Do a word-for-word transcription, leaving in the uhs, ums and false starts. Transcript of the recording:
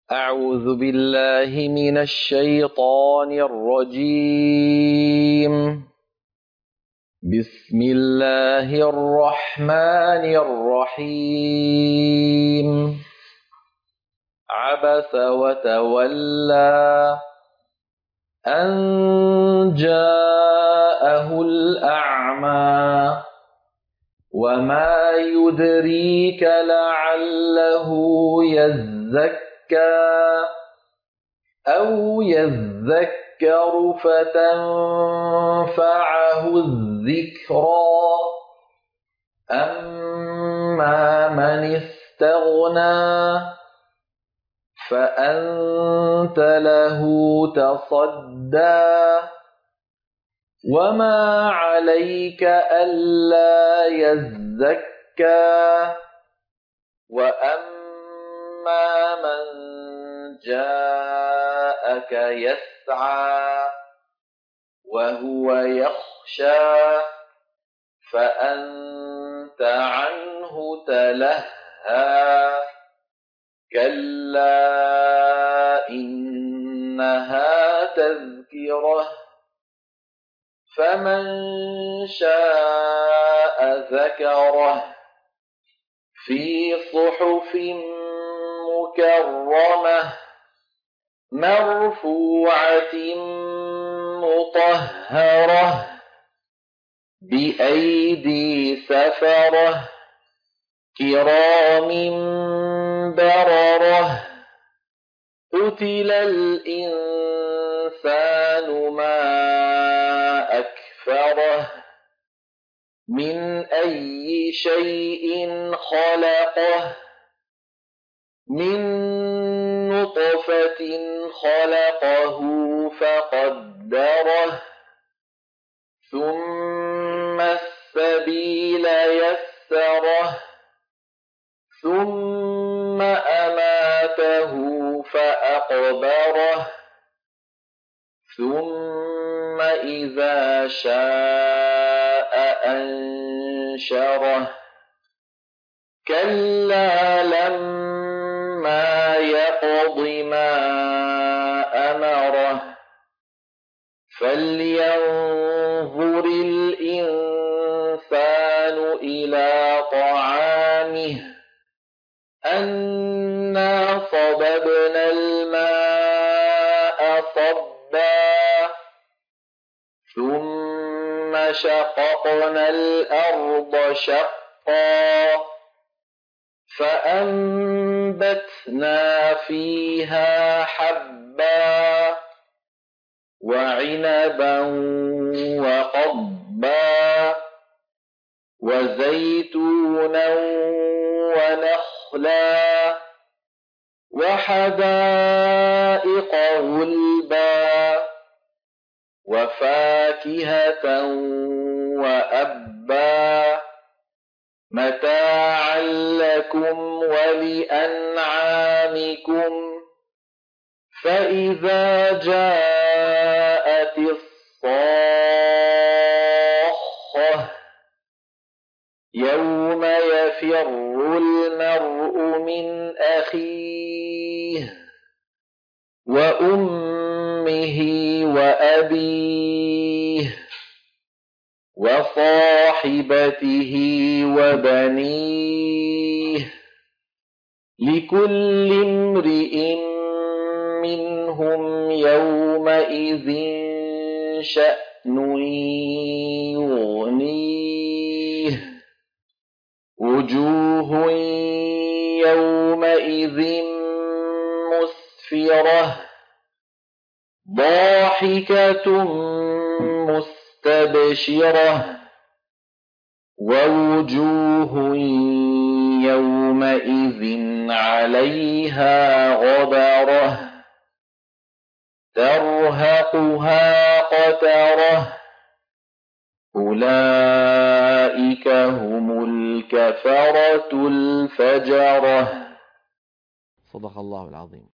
أعوذ بالله من الشيطان الرجيم. بسم الله الرحمن الرحيم. عبس وتولى أن جاءه الأعمى وما يدريك لعله يزكى أو يذكر فتنفعه الذكرى أما من استغنى فأنت له تصدى وما عليك ألا يزكى وأما من جاءك يسعى وهو يخشى فأنت عنه تلهى كلا إنها تذكرة فمن شاء ذكره في صحف مكرمة مرفوعة مطهرة بأيدي سفرة كرام بررة قتل الإنسان ما أكفره من أي شيء خلقه من نطفة خلقه فقدره ثم السبيل يسره ثم أماته فأقبره ثم إذا شاء أنشره كلا لما يقض ما أمره فلينظر الإنسان إلى طعامه أنا صببنا الماء صبا ثم شققنا الأرض شقا فأنبتنا فيها حبا وعنبا وقضبا وزيتونا ونخلا وحدائق غلبا وفاكهة وأبا متاعا لكم ولأنعامكم فإذا جاءت الصاخة يوم يفر المرء من أخيه وأمه وأبيه وصاحبته وبنيه لكل امرئ منهم يومئذ شأن يغنيه وجوه يومئذ مسفرة ضاحكة مستبشرة ووجوه يومئذ عليها غبرة ترهقها قترة أولئك هم الكفرة الفجرة. صدق الله العظيم.